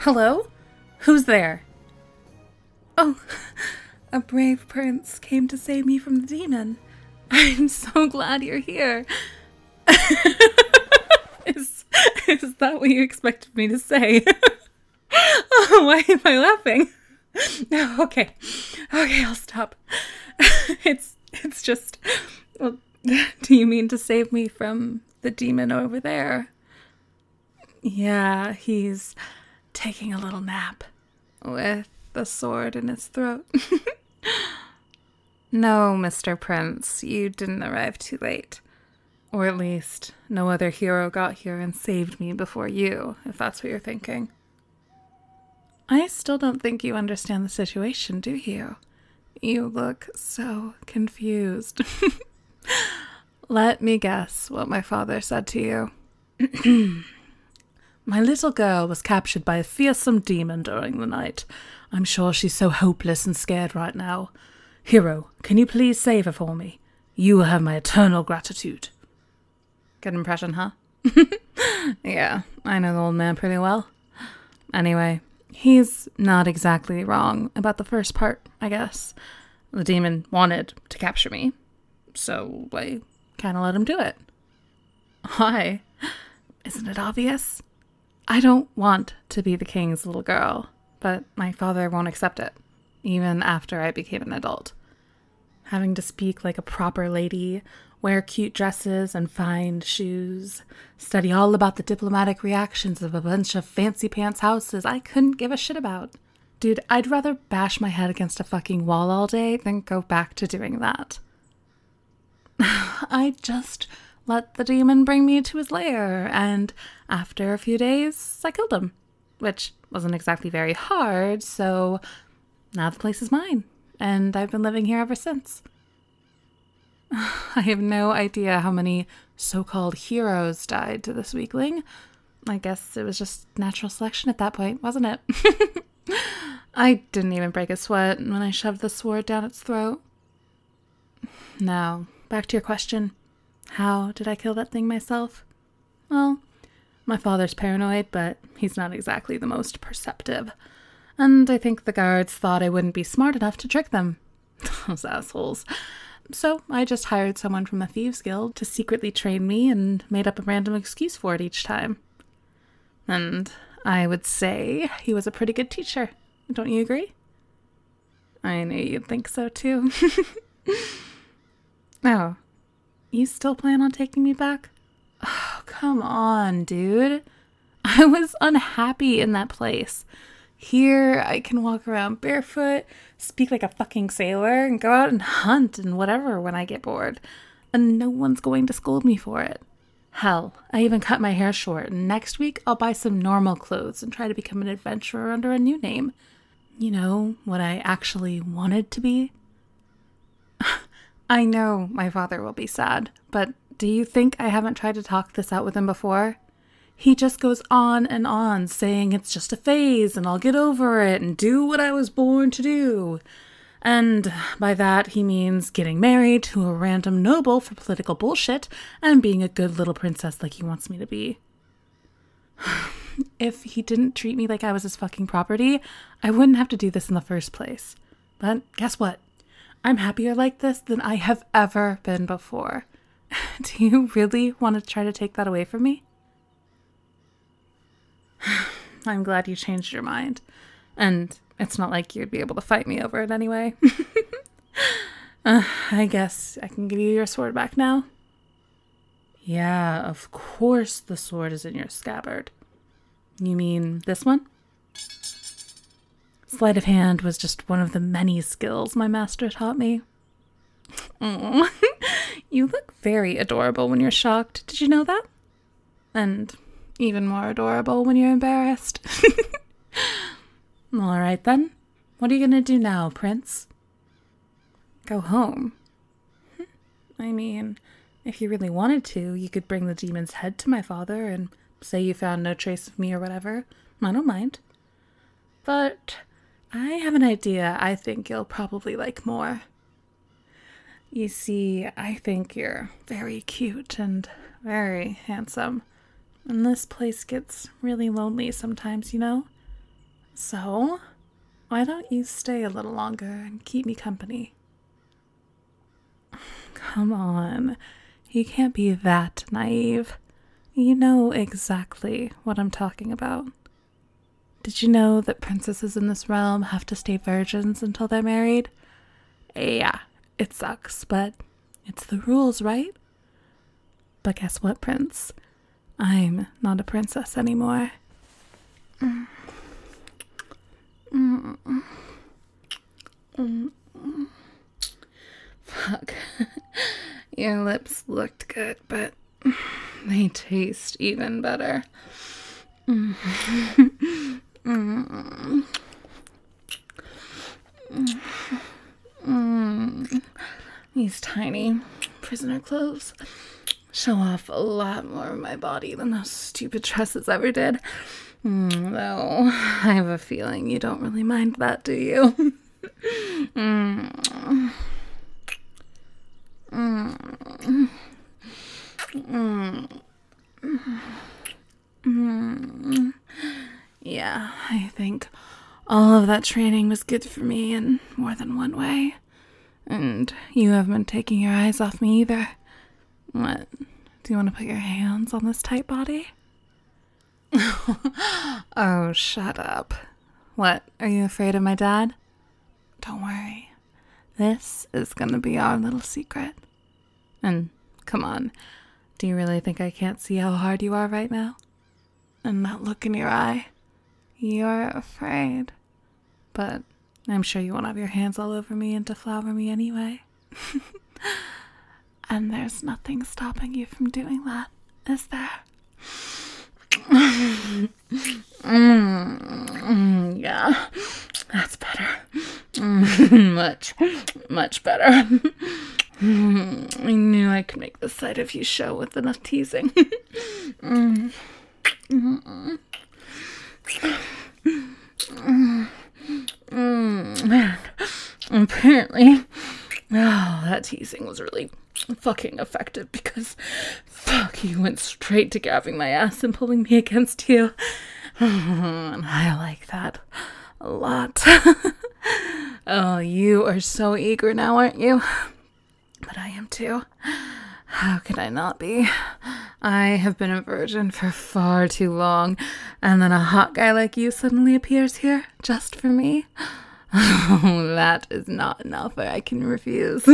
Hello? Who's there? Oh, a brave prince came to save me from the demon. I'm so glad you're here. is, is that what you expected me to say? Oh, why am I laughing? No, okay, I'll stop. It's just, well, do you mean to save me from the demon over there? Yeah, he's taking a little nap with the sword in his throat. No, Mr. Prince, you didn't arrive too late. Or at least, no other hero got here and saved me before you, if that's what you're thinking. I still don't think you understand the situation, do you? You look so confused. Let me guess what my father said to you. My little girl was captured by a fearsome demon during the night. I'm sure she's so hopeless and scared right now. Hero, can you please save her for me? You will have my eternal gratitude. Good impression, huh? Yeah, I know the old man pretty well. Anyway, he's not exactly wrong about the first part, I guess. The demon wanted to capture me, so I kind of let him do it. Why? Isn't it obvious? I don't want to be the king's little girl, but my father won't accept it, even after I became an adult. Having to speak like a proper lady, wear cute dresses and fine shoes, study all about the diplomatic reactions of a bunch of fancy pants houses I couldn't give a shit about. Dude, I'd rather bash my head against a fucking wall all day than go back to doing that. I just let the demon bring me to his lair, and after a few days, I killed him. Which wasn't exactly very hard, so now the place is mine, and I've been living here ever since. I have no idea how many so-called heroes died to this weakling. I guess it was just natural selection at that point, wasn't it? I didn't even break a sweat when I shoved the sword down its throat. Now, back to your question. How did I kill that thing myself? Well, my father's paranoid, but he's not exactly the most perceptive. And I think the guards thought I wouldn't be smart enough to trick them. Those assholes. So I just hired someone from the Thieves Guild to secretly train me and made up a random excuse for it each time. And I would say he was a pretty good teacher. Don't you agree? I knew you'd think so too. Oh, you still plan on taking me back? Oh, come on, dude. I was unhappy in that place. Here, I can walk around barefoot, speak like a fucking sailor, and go out and hunt and whatever when I get bored. And no one's going to scold me for it. Hell, I even cut my hair short, and next week I'll buy some normal clothes and try to become an adventurer under a new name. You know, what I actually wanted to be? I know my father will be sad, but do you think I haven't tried to talk this out with him before? He just goes on saying it's just a phase and I'll get over it and do what I was born to do. And by that he means getting married to a random noble for political bullshit and being a good little princess like he wants me to be. If he didn't treat me like I was his fucking property, I wouldn't have to do this in the first place. But guess what? I'm happier like this than I have ever been before. Do you really want to try to take that away from me? I'm glad you changed your mind. And it's not like you'd be able to fight me over it anyway. I guess I can give you your sword back now. Yeah, of course the sword is in your scabbard. You mean this one? Sleight of hand was just one of the many skills my master taught me. Oh, you look very adorable when you're shocked. Did you know that? And even more adorable when you're embarrassed. All right then. What are you going to do now, Prince? Go home? I mean, if you really wanted to, you could bring the demon's head to my father and say you found no trace of me or whatever. I don't mind. But I have an idea I think you'll probably like more. You see, I think you're very cute and very handsome. And this place gets really lonely sometimes, you know? So, why don't you stay a little longer and keep me company? Come on, you can't be that naive. You know exactly what I'm talking about. Did you know that princesses in this realm have to stay virgins until they're married? Yeah, it sucks, but it's the rules, right? But guess what, Prince? I'm not a princess anymore. Fuck. Your lips looked good, but they taste even better. These tiny prisoner clothes show off a lot more of my body than those stupid dresses ever did. Though I have a feeling you don't really mind that, do you? Yeah, I think all of that training was good for me in more than one way. And you haven't been taking your eyes off me either. What? Do you want to put your hands on this tight body? Oh, shut up. What? Are you afraid of my dad? Don't worry. This is gonna be our little secret. And come on, do you really think I can't see how hard you are right now? And that look in your eye? You're afraid. But I'm sure you won't have your hands all over me and deflower me anyway. And there's nothing stopping you from doing that, is there? Yeah, that's better. Much better. I knew I could make the sight of you show with enough teasing. Apparently, that teasing was really fucking effective because fuck, you went straight to grabbing my ass and pulling me against you. And I like that a lot. Oh, you are so eager now, aren't you? But I am too. How could I not be? I have been a virgin for far too long, and then a hot guy like you suddenly appears here just for me? Oh, that is not an offer I can refuse.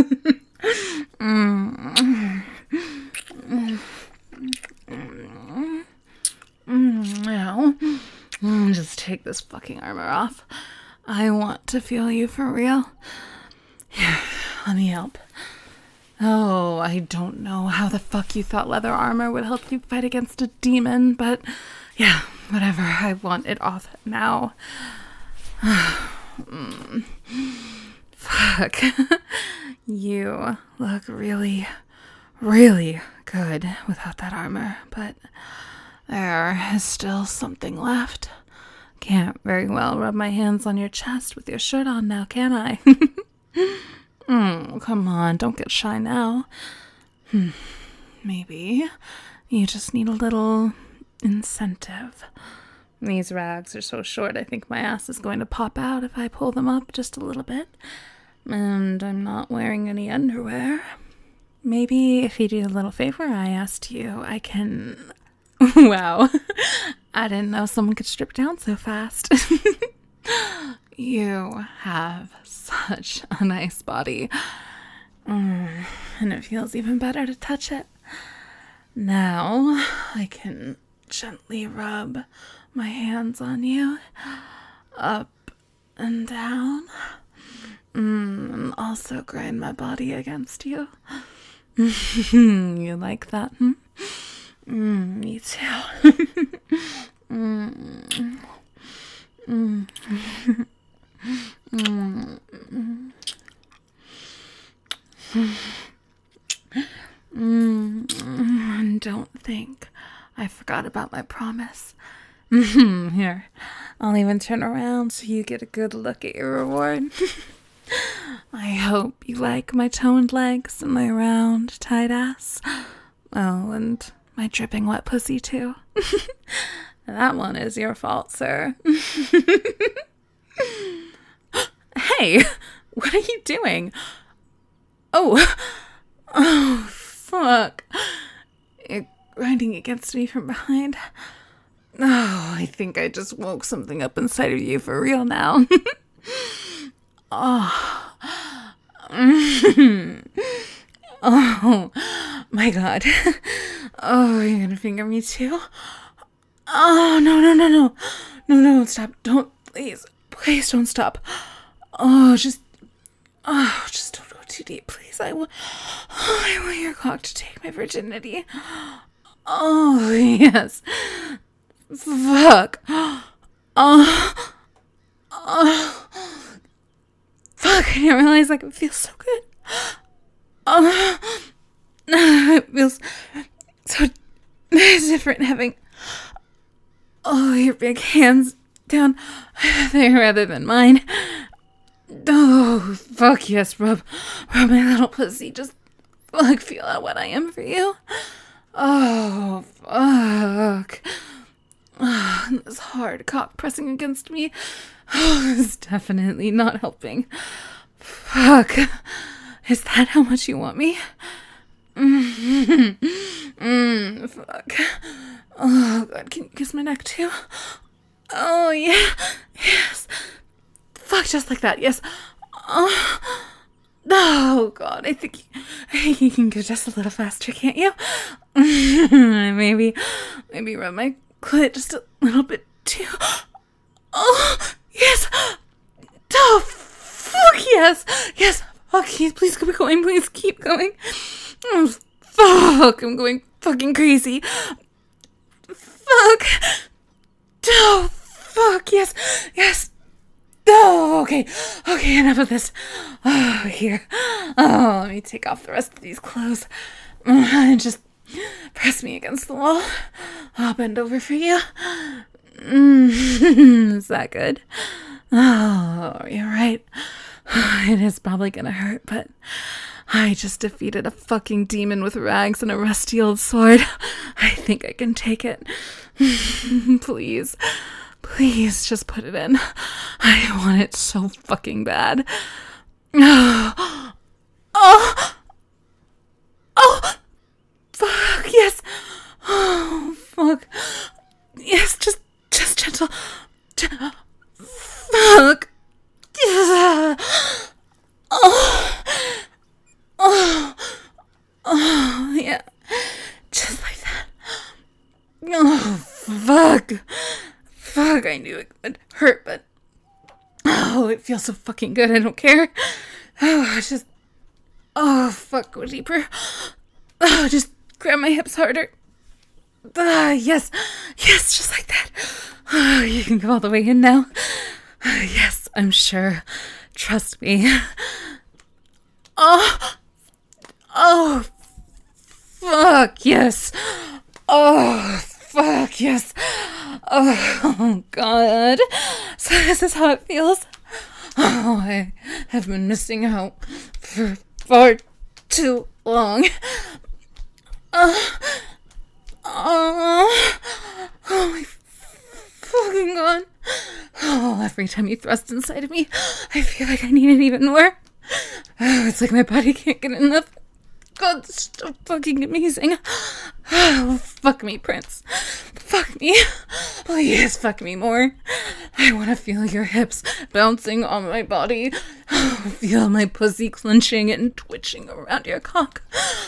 Now, just take this fucking armor off. I want to feel you for real. Here, let me help. Oh, I don't know how the fuck you thought leather armor would help you fight against a demon, but yeah, whatever. I want it off now. Fuck. You look really, really good without that armor, but there is still something left. Can't very well rub my hands on your chest with your shirt on now, can I? Come on, don't get shy now. Maybe you just need a little incentive. These rags are so short, I think my ass is going to pop out if I pull them up just a little bit. And I'm not wearing any underwear. Maybe if you do a little favor I asked you, I can... Wow, I didn't know someone could strip down so fast. You have such a nice body. And it feels even better to touch it. Now I can gently rub my hands on you, up and down, and also grind my body against you. You like that, me too. Don't think I forgot about my promise. Here, I'll even turn around so you get a good look at your reward. I hope you like my toned legs and my round, tight ass. Oh, and my dripping wet pussy, too. That one is your fault, sir. Hey, what are you doing? Oh, fuck. You're grinding against me from behind. Oh, I think I just woke something up inside of you for real now. Oh. Oh, my God. Oh, you're gonna finger me too? Oh, no, stop. Don't, please don't stop. Just don't go too deep, please. I want your cock to take my virginity. Oh, yes. Fuck. Fuck, I didn't realize I could feel so good. It feels so different having your big hands down there rather than mine. Oh, fuck yes, rub my little pussy. Just feel out what I am for you. Oh, fuck. This hard cock pressing against me. Oh, it's definitely not helping. Fuck. Is that how much you want me? Fuck. Oh, God, can you kiss my neck too? Oh, yeah. Yes. Fuck, just like that, yes. Oh, God, I think you can go just a little faster, can't you? Maybe rub my clit just a little bit too. Oh, yes. Oh, fuck, yes. Yes. Okay, please keep going. Please keep going. Oh, fuck. I'm going fucking crazy. Fuck. Oh, fuck. Yes. Yes. Oh, okay. Okay, enough of this. Oh, here. Oh, let me take off the rest of these clothes. And just press me against the wall. I'll bend over for you. Is that good? Oh, you're right. It is probably gonna hurt, but I just defeated a fucking demon with rags and a rusty old sword. I think I can take it. Please just put it in. I want it so fucking bad. Oh, fuck, yes. Oh, fuck. Yes, just gentle. Fuck. Oh, yeah. Just like that. Oh, fuck. Fuck, I knew it would hurt, but it feels so fucking good, I don't care. Fuck, go deeper. Just grab my hips harder. Yes, just like that. You can go all the way in now. Yes, I'm sure. Trust me. Oh, fuck, yes. Oh, fuck, yes. Oh, God. So this is how it feels. Oh, I have been missing out for far too long. Oh my fucking God. Oh, every time you thrust inside of me, I feel like I need it even more. Oh, it's like my body can't get enough. God, it's so fucking amazing. Oh, fuck me, Prince. Fuck me. Please fuck me more. I want to feel your hips bouncing on my body. Feel my pussy clenching and twitching around your cock.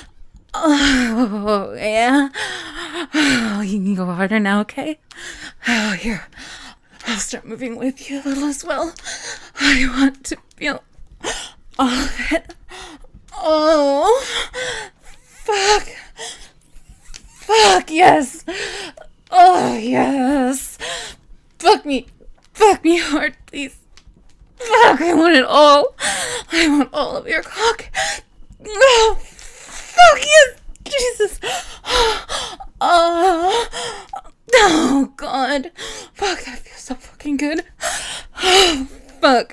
Oh, yeah. Oh, you can go harder now, okay? Oh, here. I'll start moving with you a little as well. I want to feel all of it. Oh, fuck. Fuck, yes. Oh, yes. Fuck me hard, please. Fuck, I want it all. I want all of your cock. Oh, fuck, yes. Jesus. Oh, God. Fuck, that feels so fucking good. Oh, fuck.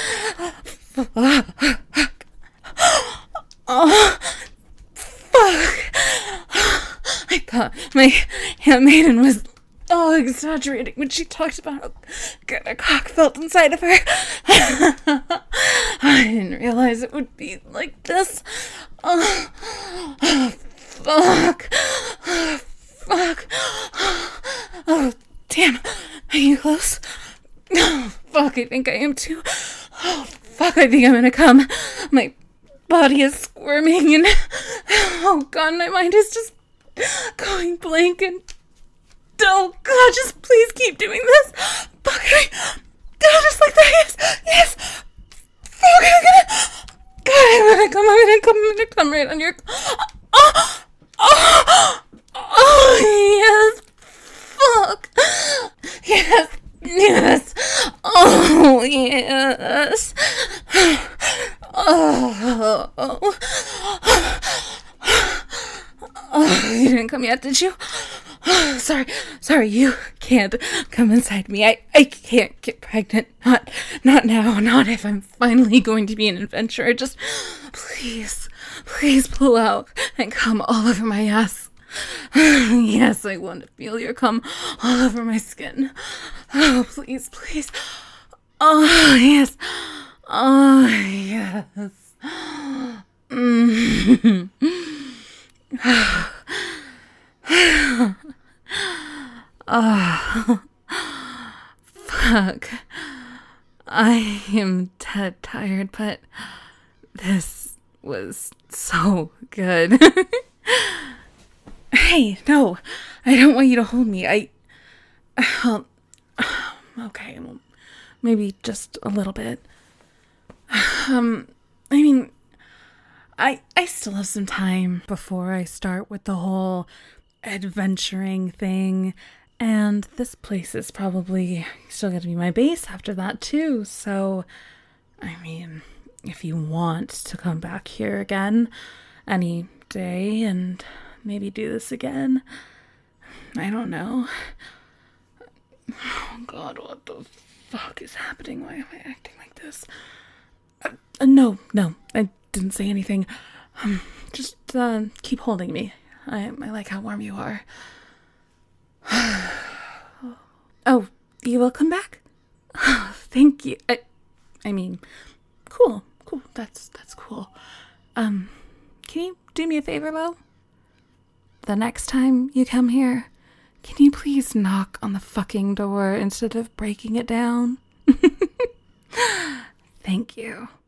Oh, fuck. I thought my handmaiden was all exaggerating when she talked about how good her cock felt inside of her. I didn't realize it would be like this. Oh, fuck. Fuck. Oh, damn. Are you close? Oh, fuck, I think I am too. Oh, fuck, I think I'm gonna come. My body is squirming and... Oh, God, my mind is just going blank and... Oh, God, just please keep doing this. Fuck, just like that, yes. Fuck, I'm gonna come right on your... Oh, yes. Fuck. Yes. Oh, yes. Oh, you didn't come yet, did you? Sorry, you can't come inside me. I can't get pregnant. Not now. Not if I'm finally going to be an adventurer. Just please pull out and come all over my ass. Yes, I want to feel your cum all over my skin. Oh, please. Oh, yes. Oh, yes. Oh, fuck. I am dead tired, but this was so good. Hey, no, I don't want you to hold me. Okay, well, maybe just a little bit. I mean, I still have some time before I start with the whole adventuring thing, and this place is probably still going to be my base after that too, so, I mean, if you want to come back here again any day and maybe do this again, I don't know. Oh, God, what the fuck is happening? Why am I acting like this? No, I didn't say anything. Just keep holding me. I like how warm you are. Oh, you will come back? Thank you. I mean, cool. That's cool. Can you do me a favor, though? The next time you come here, can you please knock on the fucking door instead of breaking it down? Thank you.